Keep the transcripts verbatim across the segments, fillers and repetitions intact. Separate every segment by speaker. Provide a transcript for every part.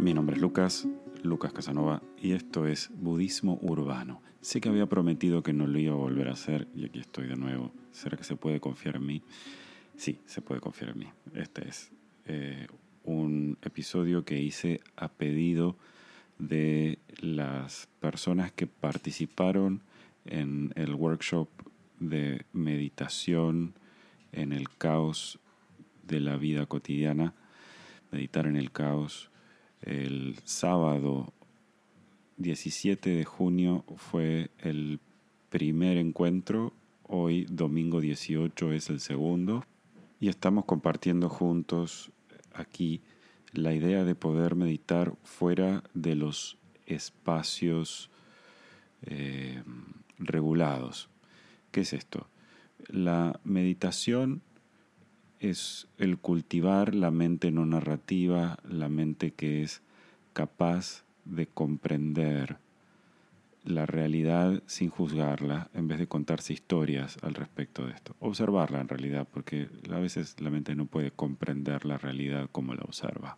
Speaker 1: Mi nombre es Lucas, Lucas Casanova, y esto es Budismo Urbano. Sé que había prometido que no lo iba a volver a hacer, y aquí estoy de nuevo. ¿Será que se puede confiar en mí? Sí, se puede confiar en mí. Este es eh, un episodio que hice a pedido de las personas que participaron en el workshop de meditación en el caos de la vida cotidiana, meditar en el caos. El sábado diecisiete de junio fue el primer encuentro, hoy domingo dieciocho es el segundo, y estamos compartiendo juntos aquí la idea de poder meditar fuera de los espacios eh, regulados. ¿Qué es esto? La meditación es el cultivar la mente no narrativa, la mente que es capaz de comprender la realidad sin juzgarla, en vez de contarse historias al respecto de esto. Observarla en realidad, porque a veces la mente no puede comprender la realidad como la observa.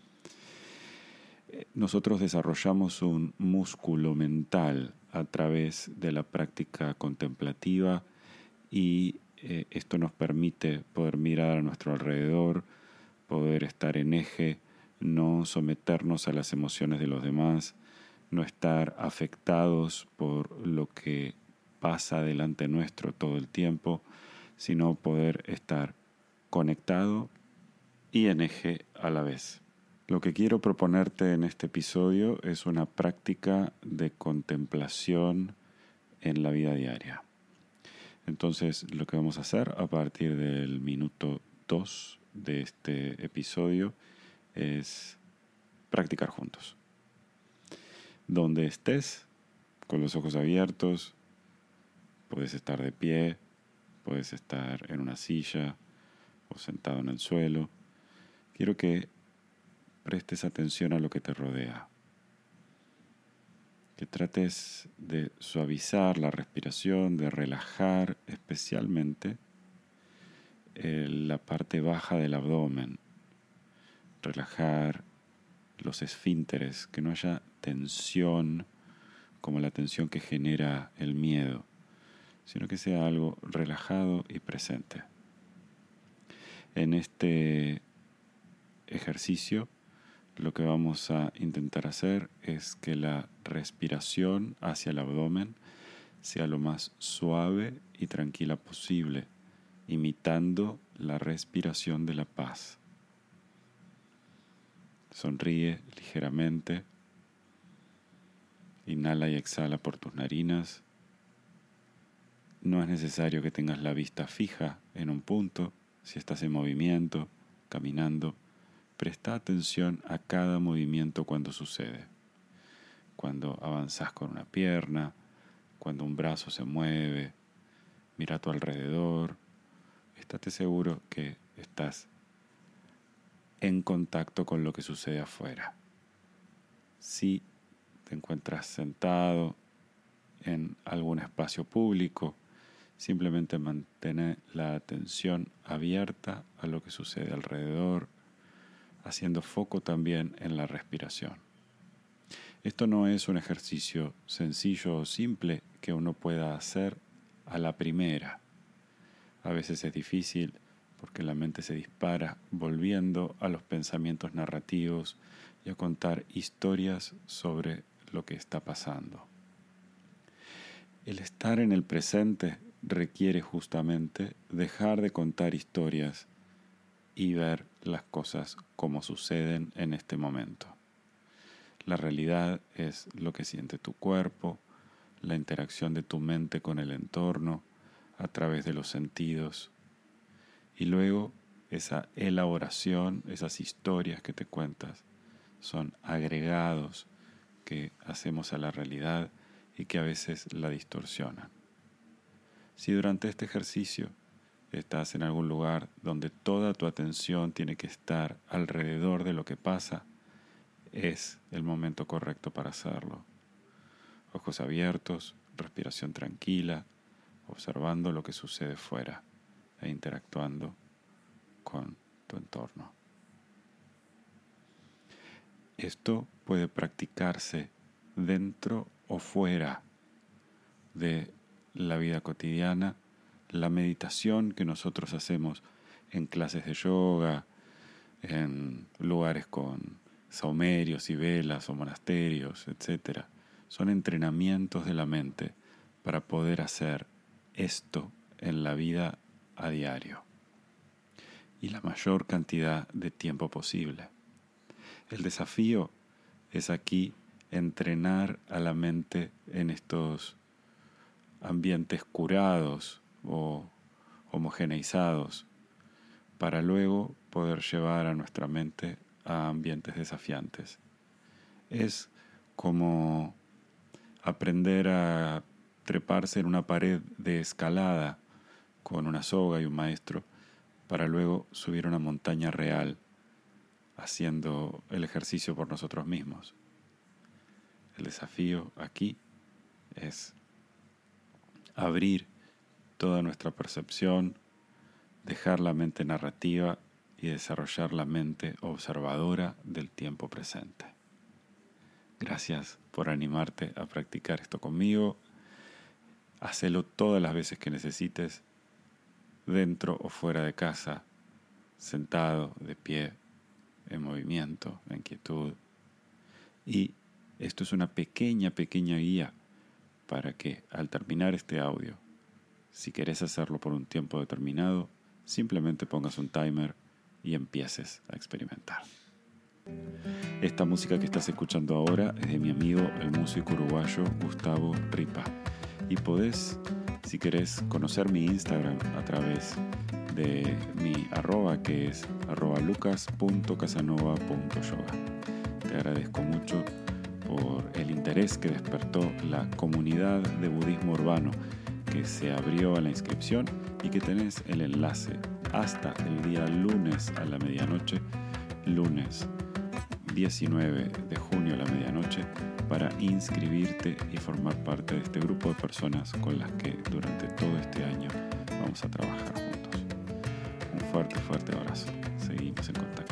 Speaker 1: Nosotros desarrollamos un músculo mental a través de la práctica contemplativa y eh, esto nos permite poder mirar a nuestro alrededor, poder estar en eje, no someternos a las emociones de los demás, no estar afectados por lo que pasa delante nuestro todo el tiempo, sino poder estar conectado y en eje a la vez. Lo que quiero proponerte en este episodio es una práctica de contemplación en la vida diaria. Entonces, lo que vamos a hacer a partir del minuto dos de este episodio es practicar juntos. Donde estés, con los ojos abiertos, puedes estar de pie, puedes estar en una silla o sentado en el suelo. Quiero que prestes atención a lo que te rodea. Que trates de suavizar la respiración, de relajar especialmente eh, la parte baja del abdomen. Relajar los esfínteres, que no haya tensión como la tensión que genera el miedo, sino que sea algo relajado y presente. En este ejercicio, lo que vamos a intentar hacer es que la respiración hacia el abdomen sea lo más suave y tranquila posible, imitando la respiración de la paz. Sonríe ligeramente, inhala y exhala por tus narinas. No es necesario que tengas la vista fija en un punto. Si estás en movimiento, caminando, presta atención a cada movimiento cuando sucede. Cuando avanzas con una pierna, cuando un brazo se mueve, mira a tu alrededor. Estate seguro que estás en contacto con lo que sucede afuera. Si te encuentras sentado en algún espacio público, simplemente mantén la atención abierta a lo que sucede alrededor, haciendo foco también en la respiración. Esto no es un ejercicio sencillo o simple que uno pueda hacer a la primera. A veces es difícil porque la mente se dispara volviendo a los pensamientos narrativos y a contar historias sobre lo que está pasando. El estar en el presente requiere justamente dejar de contar historias y ver las cosas como suceden en este momento. La realidad es lo que siente tu cuerpo, la interacción de tu mente con el entorno a través de los sentidos, y luego esa elaboración, esas historias que te cuentas, son agregados que hacemos a la realidad y que a veces la distorsionan. Si durante este ejercicio estás en algún lugar donde toda tu atención tiene que estar alrededor de lo que pasa, es el momento correcto para hacerlo. Ojos abiertos, respiración tranquila, observando lo que sucede fuera e interactuando con tu entorno. Esto puede practicarse dentro o fuera de la vida cotidiana. La meditación que nosotros hacemos en clases de yoga, en lugares con saumerios y velas o monasterios, etcétera, son entrenamientos de la mente para poder hacer esto en la vida a diario y la mayor cantidad de tiempo posible. El desafío es aquí entrenar a la mente en estos ambientes curados o homogeneizados para luego poder llevar a nuestra mente a ambientes desafiantes. Es como aprender a treparse en una pared de escalada con una soga y un maestro para luego subir una montaña real haciendo el ejercicio por nosotros mismos. El desafío aquí es abrir toda nuestra percepción, dejar la mente narrativa y desarrollar la mente observadora del tiempo presente. Gracias por animarte a practicar esto conmigo. Hacelo todas las veces que necesites, dentro o fuera de casa, sentado, de pie, en movimiento, en quietud. Y esto es una pequeña, pequeña guía para que al terminar este audio, si querés hacerlo por un tiempo determinado, simplemente pongas un timer y empieces a experimentar. Esta música que estás escuchando ahora es de mi amigo, el músico uruguayo Gustavo Ripa. Y podés, si querés, conocer mi Instagram a través de mi arroba, que es arroba lucas punto casanova punto yoga. Te agradezco mucho por el interés que despertó la comunidad de budismo urbano que se abrió a la inscripción y que tenés el enlace hasta el día lunes a la medianoche, lunes diecinueve de junio a la medianoche, para inscribirte y formar parte de este grupo de personas con las que durante todo este año vamos a trabajar juntos. Un fuerte, fuerte abrazo. Seguimos en contacto.